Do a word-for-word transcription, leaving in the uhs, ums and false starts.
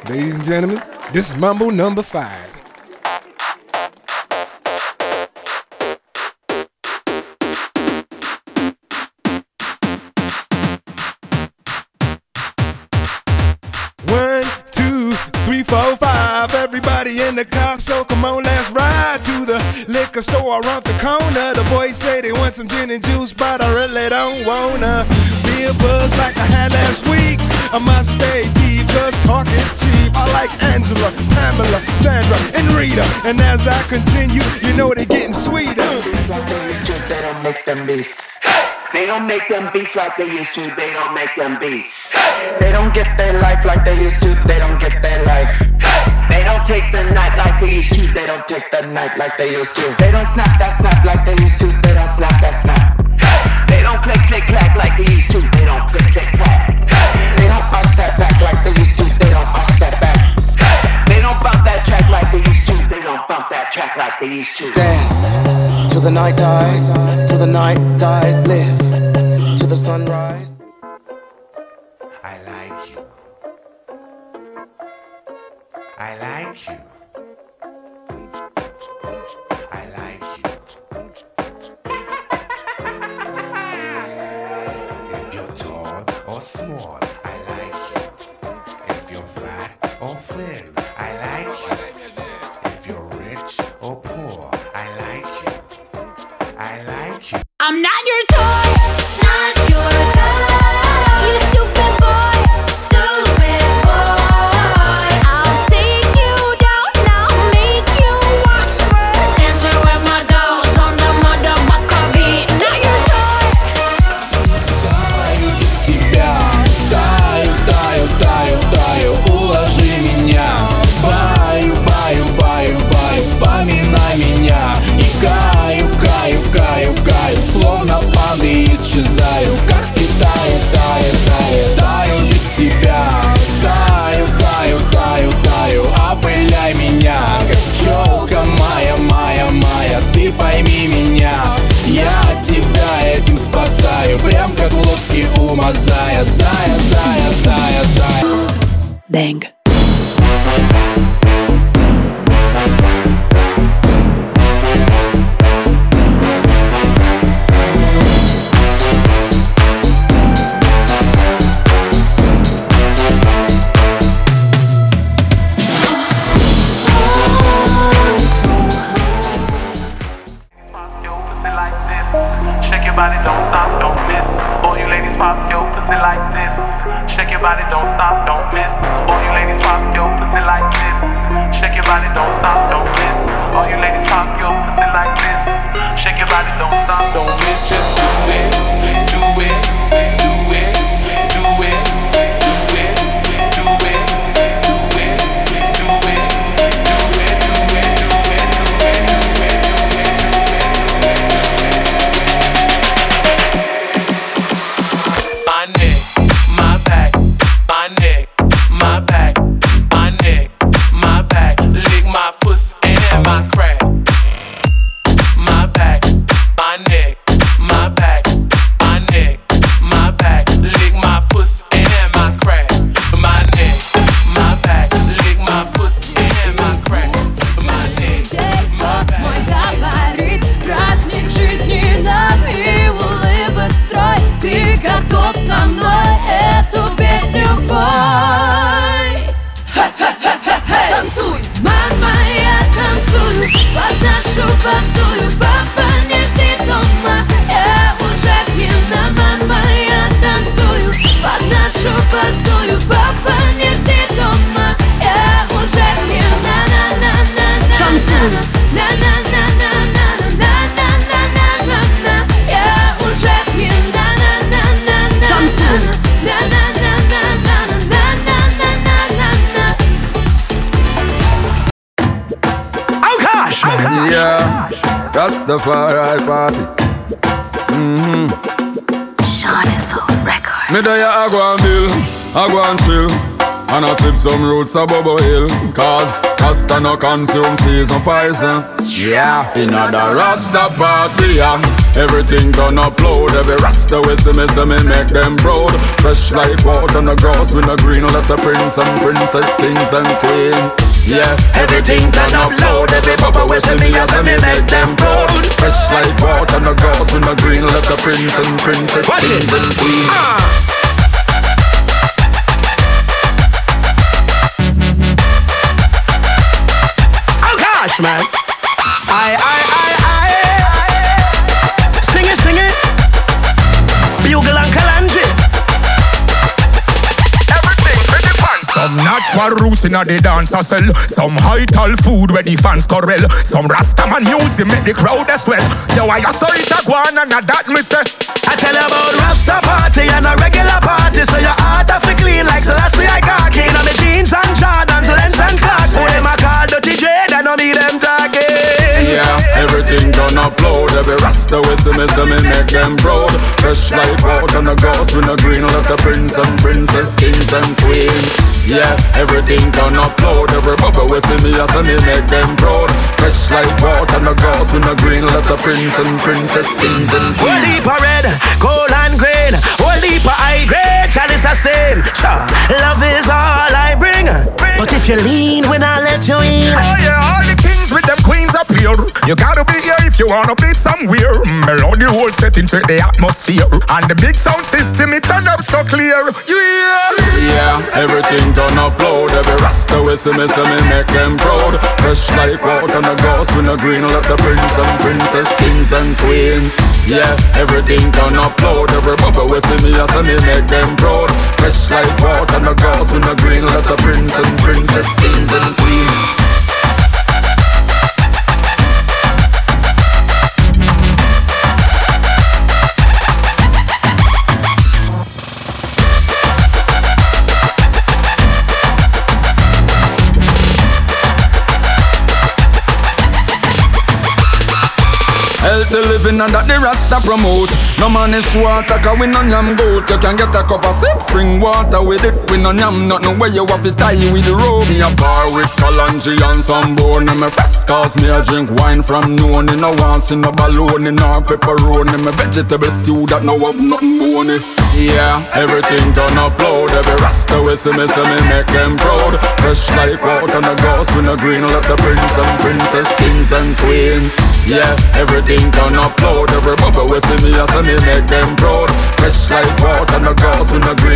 Ladies and gentlemen, this is Mambo number five. One, two, three, four, five. Everybody in the car, so come on, let's ride to the liquor store around the corner. The boys say they want some gin and juice, but I really don't wanna be a buzz like I had last week. I must stay deep, cause talk is cheap. I like Angela, Pamela, Sandra, and Rita. And as I continue, you know they're getting sweeter. Beats like they used to, they don't make them beats. They don't make them beats like they used to, they don't make them beats. They don't get their life like they used to, they don't get their life. They don't take the night like they used to, they don't take the night like they used to. They don't snap that snap like they used to, they don't snap that snap. They don't click click clack like they used to, they don't click click clack. They don't push that back like they used to, they don't push that back. They don't bump that track like they used to, they don't bump that track like they used to. Dance till the night dies, till the night dies. Live till the sunrise. I like you. I like you. I like you. If you're tall or small, I like you. If you're fat or thin, I like you. If you're rich or poor, I like you. I like you. I'm not your toy, not your toy. You stupid boy, stupid boy. I'll take you down, I'll make you watch me dancing with my dolls on the motherfucker beat. Not your toy. Таю без тебя, таю, таю, таю, таю, уложи меня. Баю, баю, баю, баю, вспоминай меня. И каю, каю, каю, каю, словно панды исчезаю, как в Китае, таю, таю, таю без тебя. Таю, таю, таю, таю, опыляй меня, как пчелка моя, моя, моя. Ты пойми меня, я тебя этим спасаю, прям как в лодке у Мазая. Зая, зая, зая, зая. Bang. Shake your body, don't stop, don't miss. All you ladies pop your pussy like this. Shake your body, don't stop, don't miss. All you ladies pop your pussy like this. Shake your body, don't stop, don't miss. All you ladies pop your pussy like this. Shake your body, don't stop, don't miss. Just do it, do it, do it, do it, do it, do it, do it, do it, do it, do it, do it, do it. My neck, my back, my neck, my back, my neck, my back. Lick my pussy and my crack. My back, my neck, my back, my neck, my back. Lick my pussy and my crack. My neck, my back. Lick my pussy and my crack. My neck, my back. Мой габарит, праздник жизни нам и улыбок строй. Ты готов со мной эту песню пой? Танцуй, мама, я танцую под нашу басую. Папа не жди дома, я уже пьяна. Мама, я танцую под нашу басую. Папа не жди дома, я уже пьяна. На-на-на-на-на. Танцуй. На-на-на-на-на-на-на-на-на-на-на. Я уже пьяна. На-на-на-на-на. Танцуй. На-на-на-на-на-на-на-на-на-на. Yeah, Rastafari party. Mm-hmm. Sean is on record. Me there I go and bill, I go and chill, and I sip some roots of Bubble Hill. Cause Rasta no consume season poison. Yeah, in the Rasta party, yeah. everything turn upload. Every rasta we see me, see me make them proud. Fresh like water on the grass with a green letter prince and princess, kings and queens. Yeah, everything turn upload. Every bubble we see me, I see me make them proud. Fresh like water on the grass with a green letter prince and princess, kings and queens. Ah. Man, I, I, I, I, sing it, sing it, Bugle and Kalanji. Everything for the fans. Some natural roots in a the dance a sell. Some high tall food where the fans correl. Some Rastaman music make the crowd as well. Yo, I saw it a go on and a that me say. I tell you about Rasta party and a regular party. So your heart have to clean like Selassie I got king. And the jeans and Jordans, lens and clocks. Who them a call dirty J, they no need them talking. Yeah, everything done upload. Every rasta we see me, see me make them proud. Fresh like water on the grass with a green letter prince and princess, kings and queens. Yeah, everything done upload. Every bubble we see me, I see me make them proud. Fresh like water on the grass with a green letter prince and princess, kings and queens. Whole heap of red, gold and green. Whole heap of high grade, chalice a stain. Sure, love is all I bring. But if you lean when I let you in. Oh yeah, all the kings with them queens appear. You gotta be here if you wanna be somewhere. Melody whole setting straight the atmosphere. And the big sound system it turn up so clear. You hear? Yeah, everything done upload. Every rasta we see me, see me make them proud. Fresh like water on the grass with a green letter prince and princess, kings and queens. Yeah, everything done upload. Every bubble we see me, I see me make them proud. Fresh like water on the grass with a green letter prince and princess, kings and queens. Healthy living and that the Rasta promote. No man is water cause we no yam goat. You can get a cup of sip spring water with it. We no yam nothing where you have to tie with the rope. Me a bar with Kalanji and some bone. Me fresh cause me a drink wine from noon. In no once in no balloon in no pepperoni. Me vegetable stew that no have nothing bony. Yeah, everything done upload. Every Rasta we see me, see me make them proud. Fresh like water on the grass with a green letter prince and princess, kings and queens. Yeah, everything done upload. Every bubble we see me, I see me make them proud. Fresh like water on the grass with a green